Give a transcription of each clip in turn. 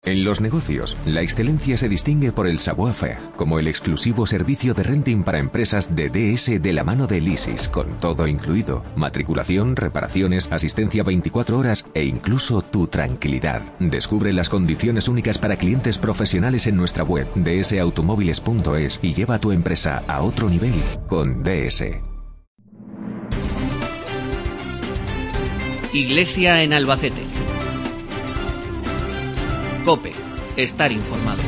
En los negocios, la excelencia se distingue por el savoir-faire, como el exclusivo servicio de renting para empresas de DS de la mano de Leasys, con todo incluido, matriculación, reparaciones, asistencia 24 horas e incluso tu tranquilidad. Descubre las condiciones únicas para clientes profesionales en nuestra web dsautomóviles.es y lleva a tu empresa a otro nivel con DS. Iglesia en Albacete. COPE. Estar informado.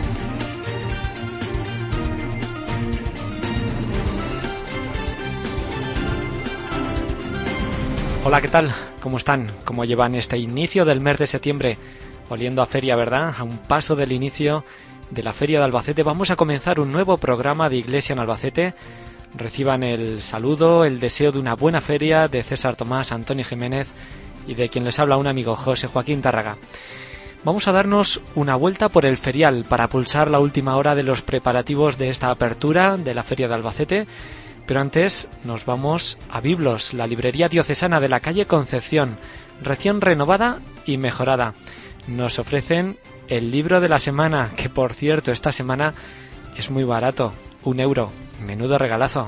Hola, ¿qué tal? ¿Cómo están? ¿Cómo llevan este inicio del mes de septiembre? Oliendo a feria, ¿verdad? A un paso del inicio de la Feria de Albacete. Vamos a comenzar un nuevo programa de Iglesia en Albacete. Reciban el saludo, el deseo de una buena feria de César Tomás, Antonio Jiménez y de quien les habla un amigo, José Joaquín Tárraga. Vamos a darnos una vuelta por el ferial para pulsar la última hora de los preparativos de esta apertura de la Feria de Albacete, pero antes nos vamos a Biblos, la librería diocesana de la calle Concepción, recién renovada y mejorada. Nos ofrecen el libro de la semana, que por cierto esta semana es muy barato, €1, menudo regalazo.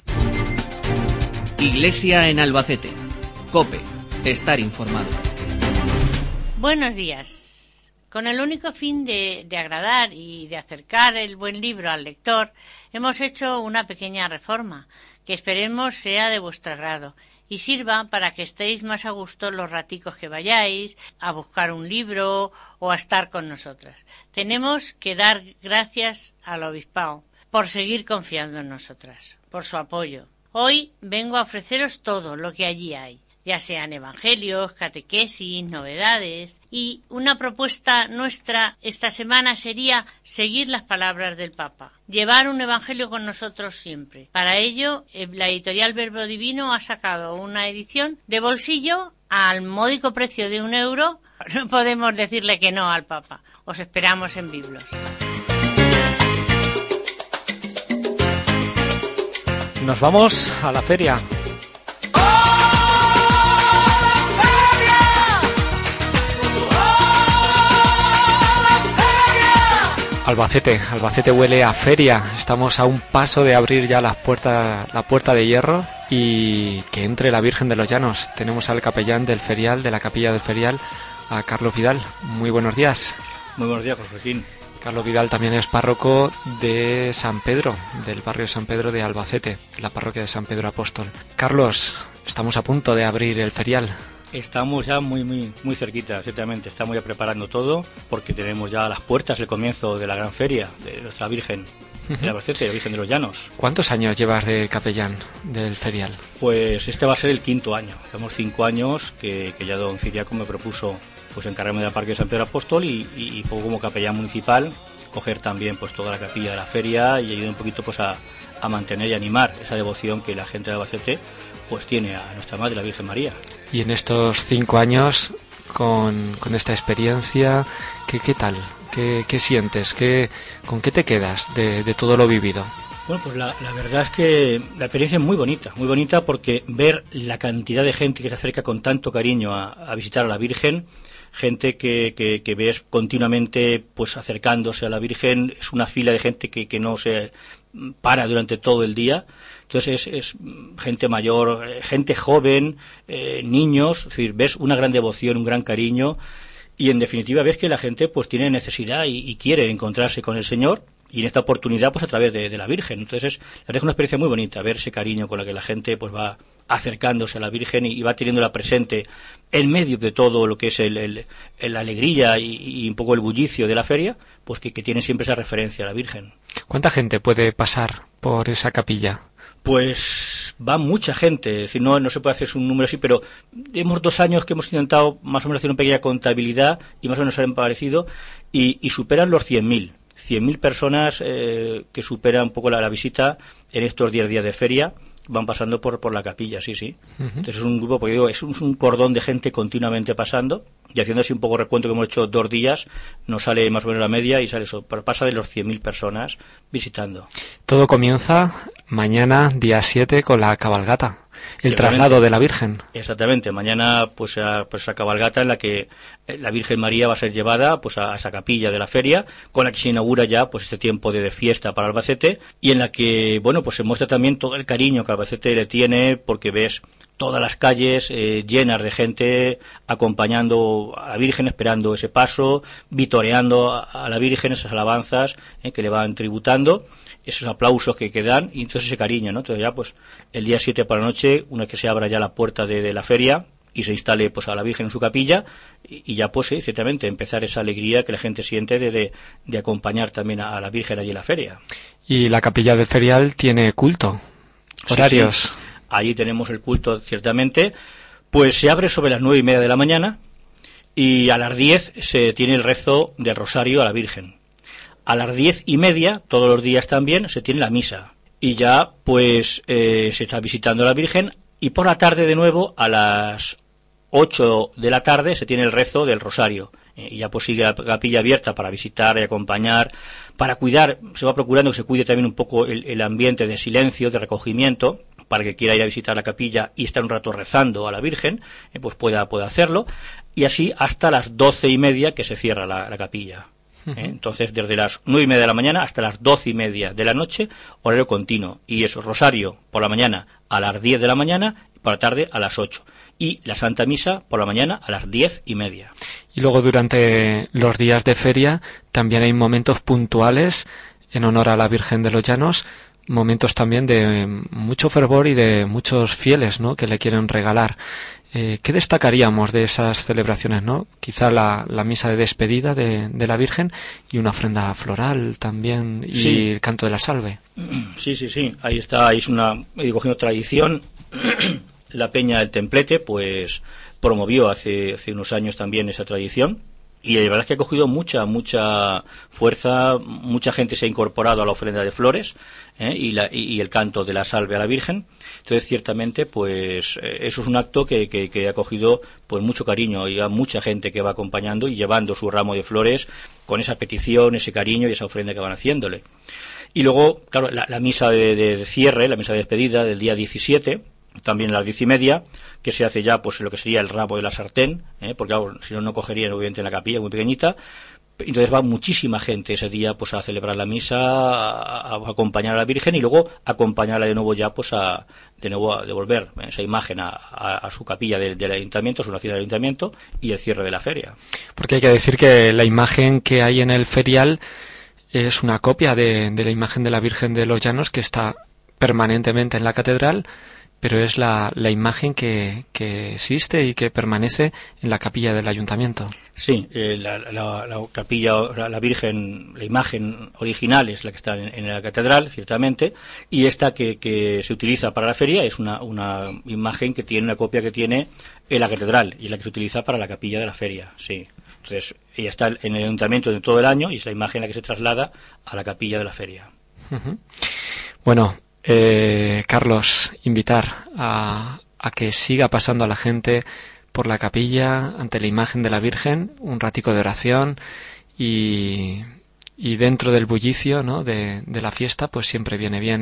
Iglesia en Albacete. COPE. Estar informado. Buenos días. Con el único fin de agradar y de acercar el buen libro al lector, hemos hecho una pequeña reforma, que esperemos sea de vuestro agrado y sirva para que estéis más a gusto los raticos que vayáis a buscar un libro o a estar con nosotras. Tenemos que dar gracias al obispado por seguir confiando en nosotras, por su apoyo. Hoy vengo a ofreceros todo lo que allí hay, ya sean evangelios, catequesis, novedades, y una propuesta nuestra esta semana sería seguir las palabras del Papa, llevar un evangelio con nosotros siempre. Para ello, la editorial Verbo Divino ha sacado una edición de bolsillo al módico precio de €1. No podemos decirle que no al Papa. Os esperamos en Biblos. Nos vamos a la feria. Albacete huele a feria. Estamos a un paso de abrir ya la puerta de hierro y que entre la Virgen de los Llanos. Tenemos al capellán del ferial, de la capilla del ferial, a Carlos Vidal. Muy buenos días. Muy buenos días, José. Carlos Vidal también es párroco de San Pedro, del barrio San Pedro de Albacete, la parroquia de San Pedro Apóstol. Carlos, estamos a punto de abrir el ferial. Estamos ya muy cerquita, ciertamente. Estamos ya preparando todo porque tenemos ya a las puertas el comienzo de la gran feria de nuestra Virgen de Albacete, la Virgen de los Llanos. ¿Cuántos años llevas de capellán del ferial? Pues este va a ser el 5º año. Llevamos 5 años que ya don Ciriaco me propuso pues encargarme de la parroquia de San Pedro Apóstol y como capellán municipal coger también pues toda la capilla de la feria y ayudar un poquito pues a mantener y animar esa devoción que la gente de Albacete pues tiene a nuestra Madre, la Virgen María. Y en estos 5 años, con esta experiencia, ¿qué tal? ¿Qué sientes? ¿Con qué te quedas de todo lo vivido? Bueno, pues la verdad es que la experiencia es muy bonita porque ver la cantidad de gente que se acerca con tanto cariño a visitar a la Virgen, gente que ves continuamente pues acercándose a la Virgen, es una fila de gente que no se para durante todo el día. Entonces es gente mayor, gente joven, niños, es decir, ves una gran devoción, un gran cariño y en definitiva ves que la gente pues tiene necesidad y quiere encontrarse con el Señor y en esta oportunidad pues a través de la Virgen. Entonces la verdad es una experiencia muy bonita ver ese cariño con la que la gente pues va acercándose a la Virgen y va teniéndola presente en medio de todo lo que es la alegría y un poco el bullicio de la feria, pues que tiene siempre esa referencia a la Virgen. ¿Cuánta gente puede pasar por esa capilla? Pues va mucha gente, es decir, no se puede hacer un número así, pero hemos 2 años que hemos intentado más o menos hacer una pequeña contabilidad y más o menos han parecido y superan los 100.000 personas que superan un poco la visita en estos 10 días de feria. Van pasando por la capilla, sí. Entonces es un grupo, porque digo, es un cordón de gente continuamente pasando y haciendo así un poco recuento que hemos hecho 2 días, nos sale más o menos la media y sale eso, pasa de los 100.000 personas visitando. Todo comienza mañana, día 7, con la cabalgata. el traslado de la Virgen. Exactamente, mañana pues esa cabalgata en la que la Virgen María va a ser llevada pues a esa capilla de la feria, con la que se inaugura ya pues este tiempo de fiesta para Albacete, y en la que bueno pues se muestra también todo el cariño que Albacete le tiene, porque ves todas las calles llenas de gente acompañando a la Virgen, esperando ese paso, vitoreando a la Virgen, esas alabanzas que le van tributando, esos aplausos que dan, y entonces ese cariño, ¿no? Entonces ya pues el día 7 por la noche, una vez que se abra ya la puerta de la feria y se instale pues a la Virgen en su capilla, y ya pues ciertamente empezar esa alegría que la gente siente de acompañar también a la Virgen allí en la feria. Y la capilla del ferial tiene culto, horarios. Sí. Allí tenemos el culto, ciertamente, pues se abre sobre las 9:30 de la mañana, y a las 10 se tiene el rezo del rosario a la Virgen. A las 10:30, todos los días también, se tiene la misa. Y ya, pues, se está visitando a la Virgen, y por la tarde, de nuevo, a las 8 de la tarde, se tiene el rezo del rosario. Y ya pues sigue la capilla abierta para visitar y acompañar, para cuidar, se va procurando que se cuide también un poco el ambiente de silencio, de recogimiento, para que quiera ir a visitar la capilla y estar un rato rezando a la Virgen, pues pueda hacerlo, y así hasta las 12:30 que se cierra la capilla. Entonces, desde las 9:30 de la mañana hasta las 12:30 de la noche, horario continuo, y eso, rosario por la mañana a las 10 de la mañana, y por la tarde a las 8, y la Santa Misa por la mañana a las 10:30. Y luego durante los días de feria también hay momentos puntuales en honor a la Virgen de los Llanos, momentos también de mucho fervor y de muchos fieles, ¿no?, que le quieren regalar. ¿Qué destacaríamos de esas celebraciones, no? Quizá la misa de despedida de la Virgen y una ofrenda floral también, y sí, el canto de la salve. Sí. Ahí está, es una cogiendo tradición. La Peña del Templete, pues, promovió hace unos años también esa tradición. Y la verdad es que ha cogido mucha fuerza, mucha gente se ha incorporado a la ofrenda de flores y el canto de la salve a la Virgen. Entonces, ciertamente, pues eso es un acto que ha cogido pues mucho cariño, y a mucha gente que va acompañando y llevando su ramo de flores con esa petición, ese cariño y esa ofrenda que van haciéndole. Y luego, claro, la misa de cierre, la misa de despedida del día 17, también a las 10:30, que se hace ya pues lo que sería el ramo de la sartén, porque claro, si no cogerían obviamente en la capilla, muy pequeñita. Entonces va muchísima gente ese día pues a celebrar la misa, a acompañar a la Virgen, y luego acompañarla de nuevo ya pues a devolver esa imagen a su capilla del ayuntamiento, a su nación del ayuntamiento, y el cierre de la feria. Porque hay que decir que la imagen que hay en el ferial es una copia de la imagen de la Virgen de los Llanos, que está permanentemente en la catedral, pero es la imagen que existe y que permanece en la capilla del ayuntamiento. Sí, la capilla, la Virgen, la imagen original es la que está en la catedral, ciertamente, y esta que se utiliza para la feria es una imagen que tiene una copia que tiene en la catedral, y es la que se utiliza para la capilla de la feria, sí. Entonces, ella está en el ayuntamiento de todo el año, y es la imagen la que se traslada a la capilla de la feria. Uh-huh. Bueno, Carlos, invitar a que siga pasando a la gente por la capilla ante la imagen de la Virgen, un ratico de oración, y dentro del bullicio, ¿no?, de la fiesta, pues siempre viene bien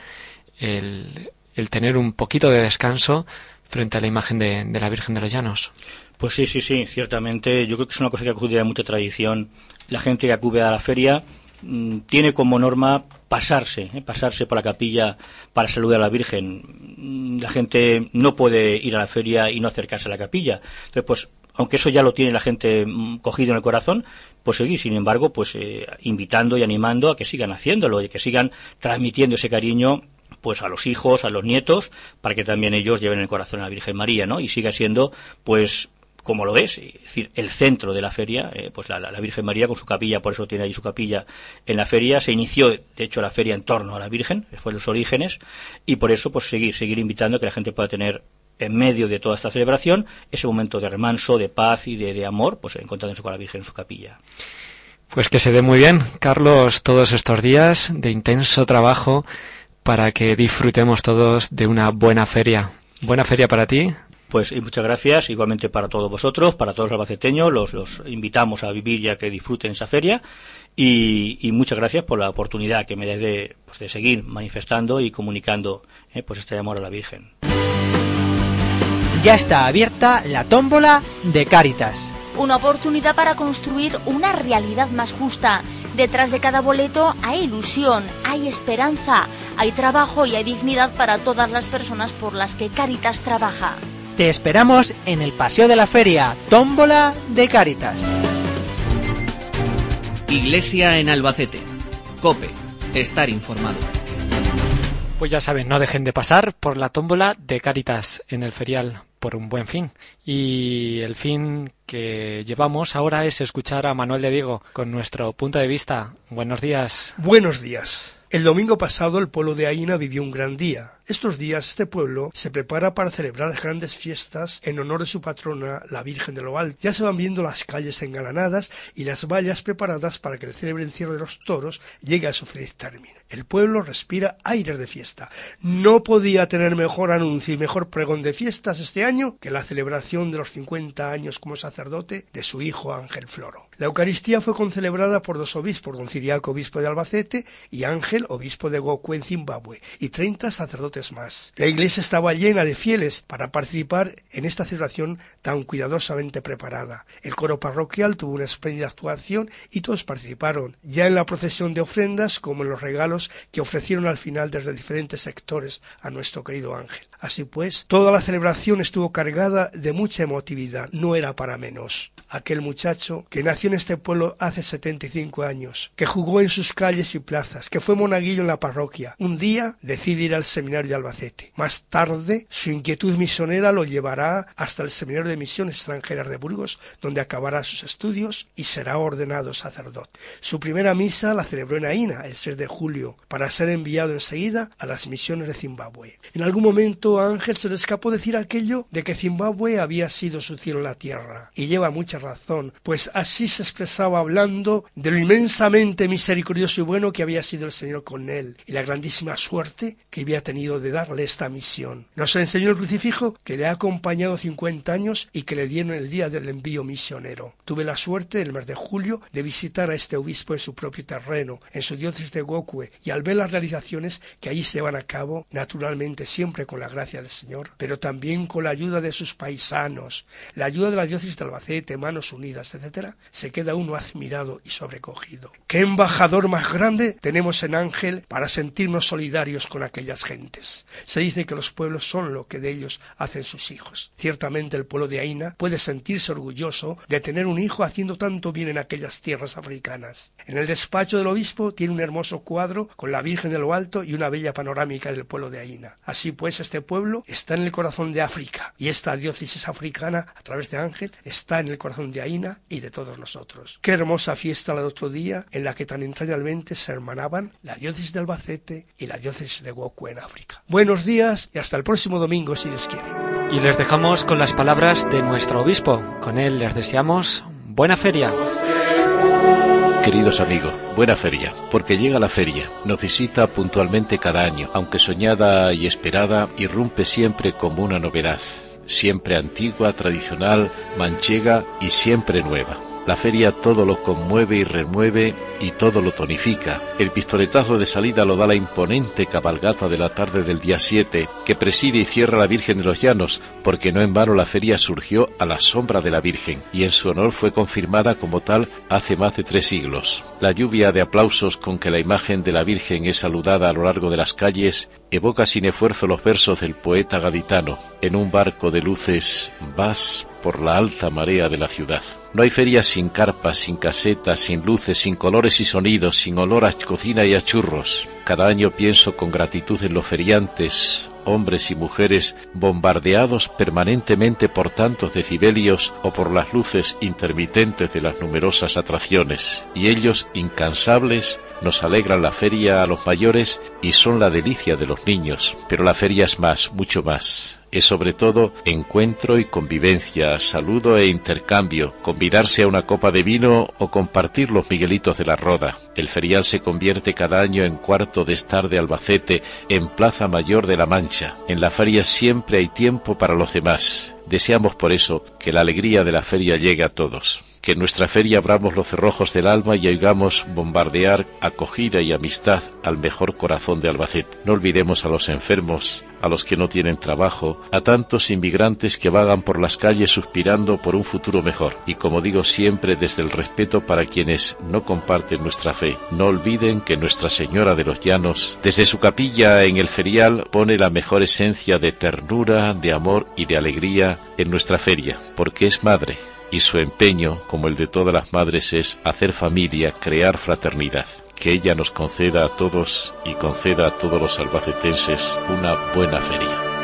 el tener un poquito de descanso frente a la imagen de la Virgen de los Llanos. Pues sí, ciertamente. Yo creo que es una cosa que acude de mucha tradición. La gente que acude a la feria tiene como norma pasarse por la capilla para saludar a la Virgen. La gente no puede ir a la feria y no acercarse a la capilla. Entonces, pues, aunque eso ya lo tiene la gente cogido en el corazón, pues seguir, sin embargo, pues invitando y animando a que sigan haciéndolo y que sigan transmitiendo ese cariño pues a los hijos, a los nietos, para que también ellos lleven el corazón a la Virgen María, ¿no? Y siga siendo, pues, como lo es decir, el centro de la feria, pues la Virgen María con su capilla, por eso tiene ahí su capilla en la feria. Se inició, de hecho, la feria en torno a la Virgen, que fue los orígenes, y por eso, pues seguir invitando a que la gente pueda tener, en medio de toda esta celebración, ese momento de remanso, de paz y de amor, pues encontrándose con la Virgen en su capilla. Pues que se dé muy bien, Carlos, todos estos días de intenso trabajo para que disfrutemos todos de una buena feria. Buena feria para ti. Pues y muchas gracias, igualmente para todos vosotros, para todos los albaceteños, los invitamos a vivir y a que disfruten esa feria, y muchas gracias por la oportunidad que me dais de seguir manifestando y comunicando pues este amor a la Virgen. ya está abierta la tómbola de Cáritas. Una oportunidad para construir una realidad más justa. Detrás de cada boleto hay ilusión, hay esperanza, hay trabajo y hay dignidad para todas las personas por las que Cáritas trabaja. Te esperamos en el Paseo de la Feria, tómbola de Cáritas. Iglesia en Albacete. COPE. Estar informado. Pues ya saben, no dejen de pasar por la tómbola de Cáritas en el ferial por un buen fin. Y el fin que llevamos ahora es escuchar a Manuel de Diego con nuestro punto de vista. Buenos días. Buenos días. El domingo pasado el pueblo de Aína vivió un gran día. Estos días este pueblo se prepara para celebrar grandes fiestas en honor de su patrona, la Virgen de lo Alto. Ya se van viendo las calles engalanadas y las vallas preparadas para que el célebre encierro de los toros llegue a su feliz término. El pueblo respira aires de fiesta. No podía tener mejor anuncio y mejor pregón de fiestas este año que la celebración de los 50 años como sacerdote de su hijo Ángel Floro. La Eucaristía fue concelebrada por dos obispos, don Ciriaco, obispo de Albacete, y Ángel, obispo de Gokwe en Zimbabue, y 30 sacerdotes más. La iglesia estaba llena de fieles para participar en esta celebración tan cuidadosamente preparada. El coro parroquial tuvo una espléndida actuación y todos participaron, ya en la procesión de ofrendas como en los regalos que ofrecieron al final desde diferentes sectores a nuestro querido Ángel. Así pues, toda la celebración estuvo cargada de mucha emotividad, no era para menos. Aquel muchacho que nació en este pueblo hace 75 años, que jugó en sus calles y plazas, que fue monaguillo en la parroquia, un día decide ir al seminario de Albacete. Más tarde, su inquietud misionera lo llevará hasta el seminario de misiones extranjeras de Burgos, donde acabará sus estudios y será ordenado sacerdote. Su primera misa la celebró en Aína, el 6 de julio, para ser enviado enseguida a las misiones de Zimbabue. En algún momento a Ángel se le escapó decir aquello de que Zimbabue había sido su cielo en la tierra, y lleva mucha razón, pues así se expresaba hablando de lo inmensamente misericordioso y bueno que había sido el Señor con él, y la grandísima suerte que había tenido de darle esta misión. Nos enseñó el crucifijo que le ha acompañado 50 años y que le dieron el día del envío misionero. Tuve la suerte, el mes de julio, de visitar a este obispo en su propio terreno, en su diócesis de Gokwe, y al ver las realizaciones que allí se van a cabo, naturalmente siempre con la gracia del Señor, pero también con la ayuda de sus paisanos, la ayuda de la diócesis de Albacete, Manos Unidas, etcétera, se queda uno admirado y sobrecogido. ¿Qué embajador más grande tenemos en Ángel para sentirnos solidarios con aquellas gentes? Se dice que los pueblos son lo que de ellos hacen sus hijos. Ciertamente el pueblo de Aína puede sentirse orgulloso de tener un hijo haciendo tanto bien en aquellas tierras africanas. En el despacho del obispo tiene un hermoso cuadro con la Virgen de lo Alto y una bella panorámica del pueblo de Aína. Así pues, este pueblo está en el corazón de África, y esta diócesis africana, a través de Ángel, está en el corazón de Aína y de todos nosotros. Qué hermosa fiesta la de otro día, en la que tan entrañablemente se hermanaban la diócesis de Albacete y la diócesis de Gokwe en África. Buenos días y hasta el próximo domingo, si Dios quiere. Y les dejamos con las palabras de nuestro obispo. Con él les deseamos buena feria. Queridos amigos, buena feria, porque llega la feria, nos visita puntualmente cada año, aunque soñada y esperada, irrumpe siempre como una novedad, siempre antigua, tradicional, manchega y siempre nueva. La feria todo lo conmueve y remueve y todo lo tonifica. El pistoletazo de salida lo da la imponente cabalgata de la tarde del día 7, que preside y cierra la Virgen de los Llanos, porque no en vano la feria surgió a la sombra de la Virgen, y en su honor fue confirmada como tal hace más de 3 siglos. La lluvia de aplausos con que la imagen de la Virgen es saludada a lo largo de las calles evoca sin esfuerzo los versos del poeta gaditano: en un barco de luces vas por la alta marea de la ciudad. No hay feria sin carpas, sin casetas, sin luces, sin colores y sonidos, sin olor a cocina y a churros. Cada año pienso con gratitud en los feriantes, hombres y mujeres bombardeados permanentemente por tantos decibelios o por las luces intermitentes de las numerosas atracciones, y ellos, incansables, nos alegran la feria a los mayores y son la delicia de los niños. Pero la feria es más, mucho más. Es sobre todo encuentro y convivencia, saludo e intercambio, convidarse a una copa de vino o compartir los miguelitos de la roda. El ferial se convierte cada año en cuarto de estar de Albacete, en Plaza Mayor de la Mancha. En la feria siempre hay tiempo para los demás. Deseamos por eso que la alegría de la feria llegue a todos. Que en nuestra feria abramos los cerrojos del alma y oigamos bombardear acogida y amistad al mejor corazón de Albacete. No olvidemos a los enfermos, a los que no tienen trabajo, a tantos inmigrantes que vagan por las calles suspirando por un futuro mejor. Y como digo siempre, desde el respeto para quienes no comparten nuestra fe, no olviden que Nuestra Señora de los Llanos, desde su capilla en el ferial, pone la mejor esencia de ternura, de amor y de alegría en nuestra feria, porque es madre, y su empeño, como el de todas las madres, es hacer familia, crear fraternidad. Que ella nos conceda a todos y conceda a todos los albacetenses una buena feria.